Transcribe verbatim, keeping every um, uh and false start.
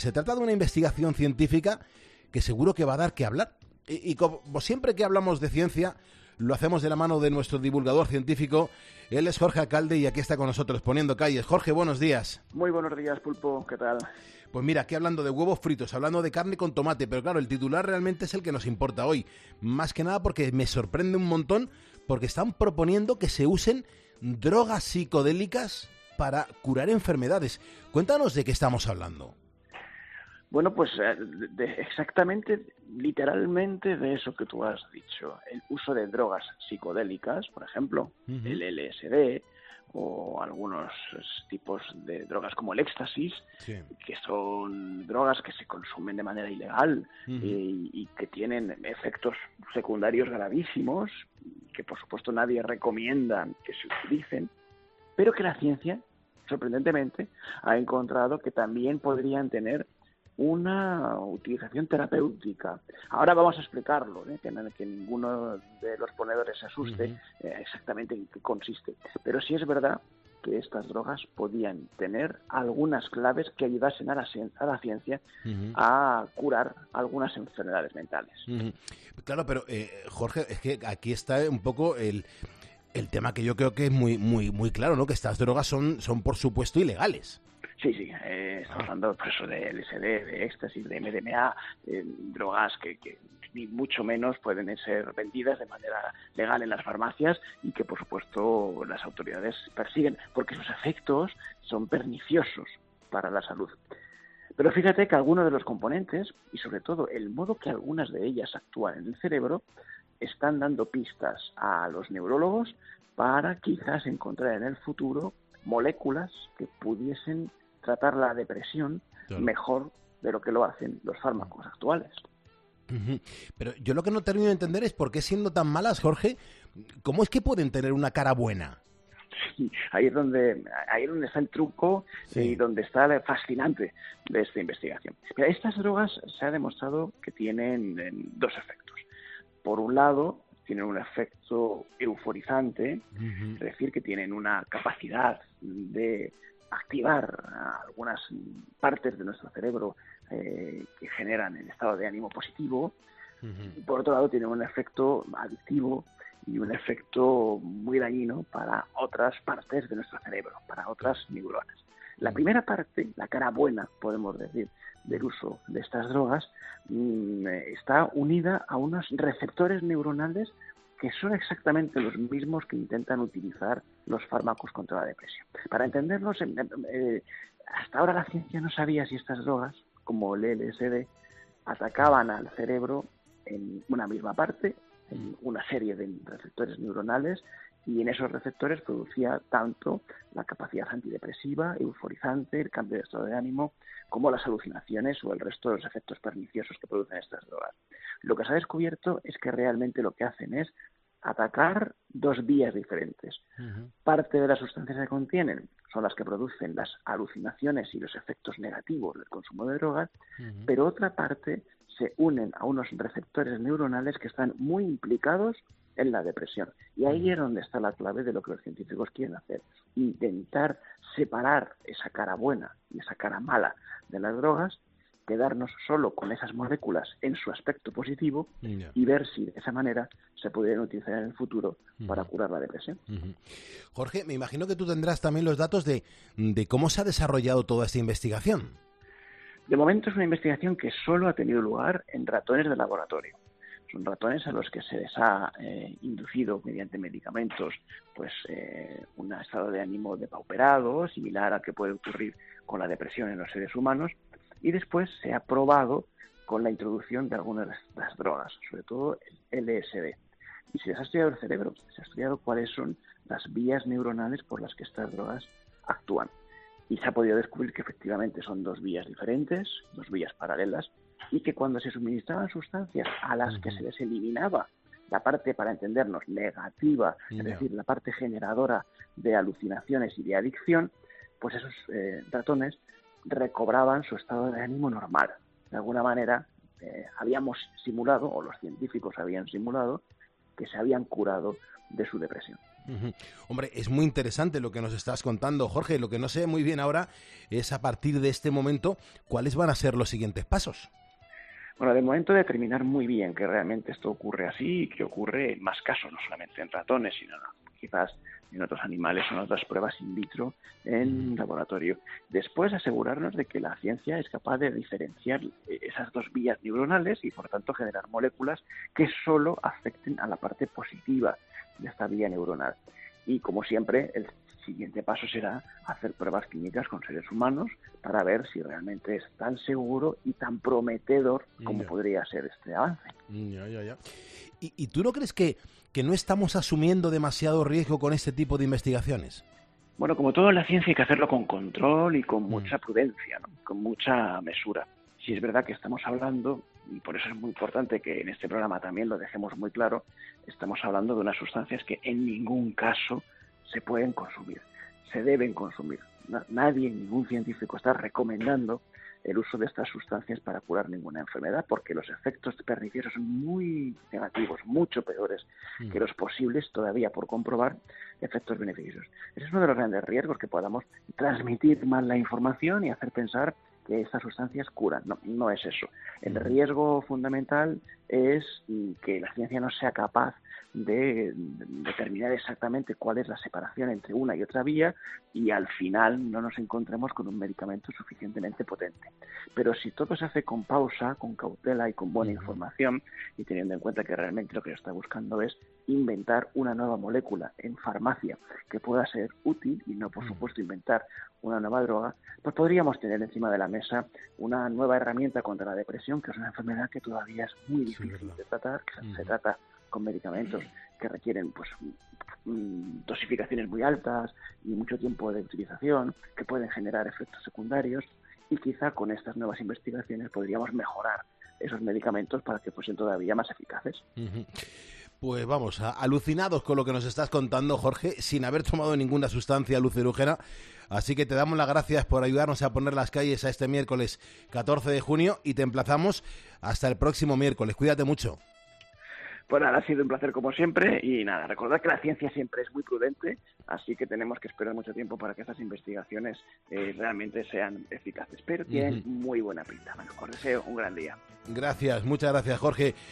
Se trata de una investigación científica que seguro que va a dar que hablar. Y, y como siempre que hablamos de ciencia, lo hacemos de la mano de nuestro divulgador científico. Él es Jorge Alcalde y aquí está con nosotros poniendo calles. Jorge, buenos días. Muy buenos días, Pulpo. ¿Qué tal? Pues mira, aquí hablando de huevos fritos, hablando de carne con tomate, pero claro, el titular realmente es el que nos importa hoy. Más que nada porque me sorprende un montón, porque están proponiendo que se usen drogas psicodélicas para curar enfermedades. Cuéntanos de qué estamos hablando. Bueno, pues de, de exactamente, literalmente de eso que tú has dicho. El uso de drogas psicodélicas, por ejemplo, uh-huh. el L S D o algunos tipos de drogas como el éxtasis, sí. que son drogas que se consumen de manera ilegal uh-huh. y, y que tienen efectos secundarios gravísimos, que por supuesto nadie recomienda que se utilicen, pero que la ciencia, sorprendentemente, ha encontrado que también podrían tener una utilización terapéutica. Ahora vamos a explicarlo, ¿eh? que, que ninguno de los ponedores se asuste uh-huh. eh, exactamente en qué consiste. Pero sí es verdad que estas drogas podían tener algunas claves que ayudasen a la, a la ciencia uh-huh. a curar algunas enfermedades mentales. Uh-huh. Claro, pero eh, Jorge, es que aquí está un poco el, el tema que yo creo que es muy, muy, muy claro, ¿no? Que estas drogas son, son por supuesto ilegales. Sí, sí, eh, estamos hablando por eso de L S D, de éxtasis, de M D M A, eh, drogas que, que ni mucho menos pueden ser vendidas de manera legal en las farmacias y que por supuesto las autoridades persiguen porque sus efectos son perniciosos para la salud. Pero fíjate que algunos de los componentes y sobre todo el modo que algunas de ellas actúan en el cerebro están dando pistas a los neurólogos para quizás encontrar en el futuro moléculas que pudiesen tratar la depresión claro. mejor de lo que lo hacen los fármacos actuales. Uh-huh. Pero yo lo que no termino de entender es por qué siendo tan malas, Jorge, ¿cómo es que pueden tener una cara buena? Sí, ahí es donde, ahí es donde está el truco sí. y donde está lo fascinante de esta investigación. Pero estas drogas se ha demostrado que tienen dos efectos. Por un lado, tienen un efecto euforizante, uh-huh. es decir, que tienen una capacidad de activar algunas partes de nuestro cerebro eh, que generan el estado de ánimo positivo. Uh-huh. Y por otro lado, tienen un efecto adictivo y un efecto muy dañino para otras partes de nuestro cerebro, para otras neuronas. La primera parte, la cara buena, podemos decir, del uso de estas drogas, mmm, está unida a unos receptores neuronales que son exactamente los mismos que intentan utilizar los fármacos contra la depresión. Para entenderlos, eh, hasta ahora la ciencia no sabía si estas drogas, como el L S D, atacaban al cerebro en una misma parte, en una serie de receptores neuronales, y en esos receptores producía tanto la capacidad antidepresiva, euforizante, el cambio de estado de ánimo, como las alucinaciones o el resto de los efectos perniciosos que producen estas drogas. Lo que se ha descubierto es que realmente lo que hacen es atacar dos vías diferentes. Uh-huh. Parte de las sustancias que contienen son las que producen las alucinaciones y los efectos negativos del consumo de drogas, uh-huh. pero otra parte se unen a unos receptores neuronales que están muy implicados en la depresión. Y ahí uh-huh. es donde está la clave de lo que los científicos quieren hacer. Intentar separar esa cara buena y esa cara mala de las drogas, quedarnos solo con esas moléculas en su aspecto positivo yeah. y ver si de esa manera se pudieran utilizar en el futuro uh-huh. para curar la depresión. Uh-huh. Jorge, me imagino que tú tendrás también los datos de, de cómo se ha desarrollado toda esta investigación. De momento es una investigación que solo ha tenido lugar en ratones de laboratorio. Son ratones a los que se les ha eh, inducido mediante medicamentos pues eh, un estado de ánimo depauperado, similar al que puede ocurrir con la depresión en los seres humanos, y después se ha probado con la introducción de algunas de las drogas, sobre todo el L S D. Y se les ha estudiado el cerebro, se ha estudiado cuáles son las vías neuronales por las que estas drogas actúan. Y se ha podido descubrir que efectivamente son dos vías diferentes, dos vías paralelas, y que cuando se suministraban sustancias a las que se les eliminaba la parte, para entendernos, negativa, es yeah. decir, la parte generadora de alucinaciones y de adicción, pues esos eh, ratones recobraban su estado de ánimo normal. De alguna manera, eh, habíamos simulado, o los científicos habían simulado, que se habían curado de su depresión. Uh-huh. Hombre, es muy interesante lo que nos estás contando, Jorge. Lo que no sé muy bien ahora es, a partir de este momento, ¿cuáles van a ser los siguientes pasos? Bueno, de momento determinar muy bien que realmente esto ocurre así y que ocurre en más casos, no solamente en ratones, sino quizás en otros animales o en otras pruebas in vitro en laboratorio. Después asegurarnos de que la ciencia es capaz de diferenciar esas dos vías neuronales y por tanto generar moléculas que solo afecten a la parte positiva de esta vía neuronal. Y como siempre, el siguiente paso será hacer pruebas clínicas con seres humanos para ver si realmente es tan seguro y tan prometedor como ya. podría ser este avance. Ya, ya, ya. ¿Y, y tú no crees que, que no estamos asumiendo demasiado riesgo con este tipo de investigaciones? Bueno, como todo en la ciencia hay que hacerlo con control y con mucha prudencia, ¿no? Con mucha mesura. Si es verdad que estamos hablando, y por eso es muy importante que en este programa también lo dejemos muy claro, estamos hablando de unas sustancias que en ningún caso se pueden consumir, se deben consumir. Nadie, ningún científico está recomendando el uso de estas sustancias para curar ninguna enfermedad, porque los efectos perniciosos son muy negativos, mucho peores mm. que los posibles, todavía por comprobar, efectos beneficiosos. Ese es uno de los grandes riesgos, que podamos transmitir mal la información y hacer pensar que estas sustancias curan. No, no es eso. El riesgo fundamental es que la ciencia no sea capaz de determinar exactamente cuál es la separación entre una y otra vía y al final no nos encontremos con un medicamento suficientemente potente. Pero si todo se hace con pausa, con cautela y con buena información, y teniendo en cuenta que realmente lo que se está buscando es inventar una nueva molécula en farmacia que pueda ser útil y no, por supuesto, inventar una nueva droga, pues podríamos tener encima de la mesa una nueva herramienta contra la depresión, que es una enfermedad que todavía es muy difícil sí, de tratar, que uh-huh. se trata con medicamentos que requieren pues dosificaciones muy altas y mucho tiempo de utilización, que pueden generar efectos secundarios, y quizá con estas nuevas investigaciones podríamos mejorar esos medicamentos para que fuesen todavía más eficaces. Uh-huh. Pues vamos, a, alucinados con lo que nos estás contando, Jorge, sin haber tomado ninguna sustancia alucinógena. Así que te damos las gracias por ayudarnos a poner las calles a este miércoles catorce de junio y te emplazamos hasta el próximo miércoles. Cuídate mucho. Pues nada, ha sido un placer como siempre y nada, recordad que la ciencia siempre es muy prudente, así que tenemos que esperar mucho tiempo para que estas investigaciones eh, realmente sean eficaces, pero tienen uh-huh. muy buena pinta. Bueno, os deseo un gran día. Gracias, muchas gracias, Jorge.